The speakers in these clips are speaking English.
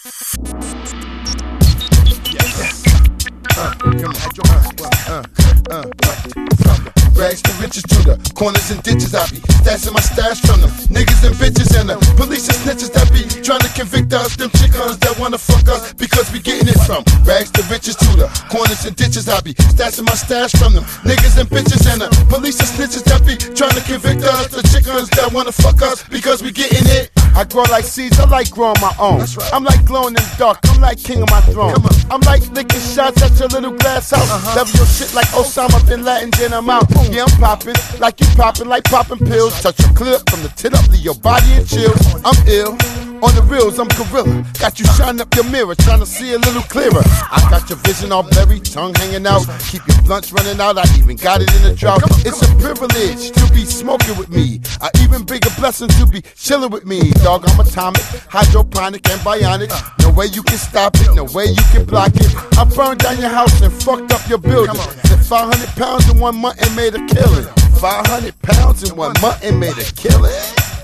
Rags to riches to the corners and ditches, I be stashing my stash from them niggas and bitches and the police and snitches that be trying to convict us. Them chickens that wanna fuck us because we getting it from rags to riches to the corners and ditches, I be stashing my stash from them niggas and bitches and the police and snitches that be trying to convict us. The chickens that wanna fuck us because we getting it. I grow like seeds, I like growing my own. Right. I'm like glowing in the dark, I'm like king of my throne. I'm like licking shots at your little glass house. Level your shit like Osama bin Laden, then I'm out. Yeah, I'm popping like you popping, like popping pills. Touch a clip from the tit up, leave your body in chills. I'm ill. On the reels, I'm gorilla. Got you shining up your mirror, trying to see a little clearer. I got your vision all blurry, tongue hanging out. Keep your blunts running out, I even got it in a drought. It's a privilege to be smoking with me. A even bigger blessing to be chilling with me. Dog, I'm atomic, hydroponic and bionic. No way you can stop it, no way you can block it. I burned down your house and fucked up your building. Said 500 pounds in 1 month and made a killing. 500 pounds in 1 month and made a killing.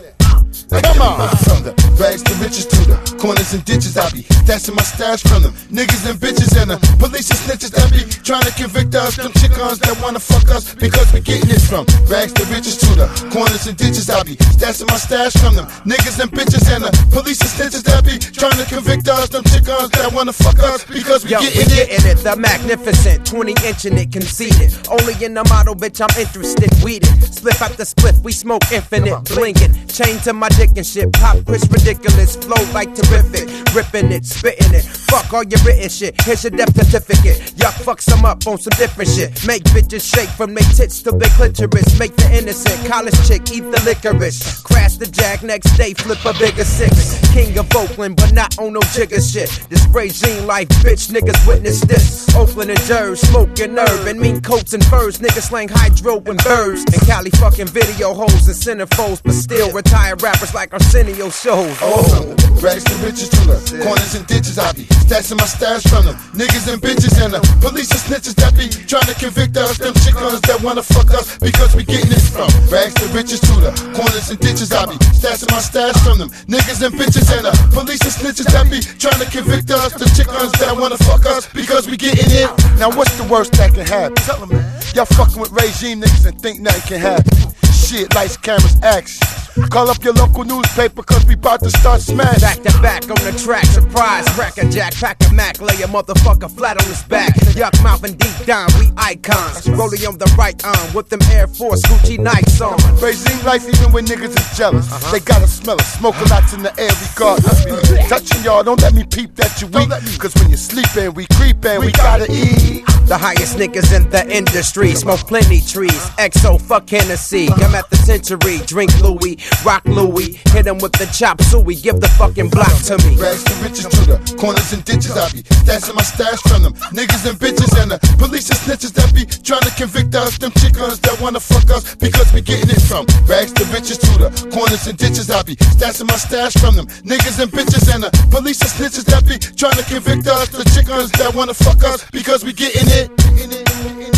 Come on! From the rags to riches to the corners and ditches, I be stashing my stash from them niggas and bitches and the police and snitches that be trying to convict us. Them chickens that wanna fuck us because we getting it from rags to riches to the corners and ditches, I be stashing my stash from them niggas and bitches and the police and snitches that be trying to convict us. Them chickens that wanna fuck us because we getting it. The magnificent 20-inching it conceited. Only in the model, bitch, I'm interested. Weeded, split out the split, we smoke infinite, blinking. Chain to my dick and shit, pop Chris ridiculous, flow like terrific, ripping it, spitting it. Fuck all your written shit, here's your death certificate. Y'all fuck some up on some different shit. Make bitches shake from their tits to their clitoris. Make the innocent college chick eat the licorice. Crash the jag next day, flip a bigger six. King of Oakland, but not on no jigger shit. This regime life, bitch, niggas witness this. Oakland and Jersey, smoking herb and mean coats and furs. Niggas slang hydro and birds. And Cali fucking video hoes and centerfolds, but still retired rappers like Arsenio shows. Oh, rags to riches to the corners and ditches, I be stashing my stash from them niggas and bitches and the police and snitches that be trying to convict us. Them chickens that wanna fuck us because we getting it from rags to riches to the corners and ditches, I be stashing my stash from them niggas and bitches and the police and snitches that be trying to convict us. The chickens that wanna fuck us because we getting it. Now what's the worst that can happen? Tell them, man. Y'all fucking with regime niggas and think nothing can happen. Shit, lights, cameras, action. Call up your local newspaper cause we bout to start smashing. Back to back on the track, surprise, crack a jack, pack a Mac, lay a motherfucker flat on his back. Yuck mouth and deep down, we icons. Rolling on the right arm with them Air Force Gucci Nikes on. Regime life even when niggas is jealous. They gotta smell it, smoking lots in the air regardless. Touching y'all, don't let me peep that you weak. Cause when you're sleeping, we creeping, we gotta eat. The highest niggas in the industry, smoke plenty trees. XO, fuck Hennessy, I'm at the century. Drink Louis, rock Louis, hit him with the chop suey, give the fucking block to me. Rags to riches to the corners and ditches, I be stashing my stash from them niggas and bitches and the police and snitches that be trying to convict us. Them chickens that wanna fuck us because we getting it from rags to riches to the corners and ditches, I be stashing my stash from them niggas and bitches and the police and snitches that be trying to convict us. The chickens that wanna fuck us because we getting it.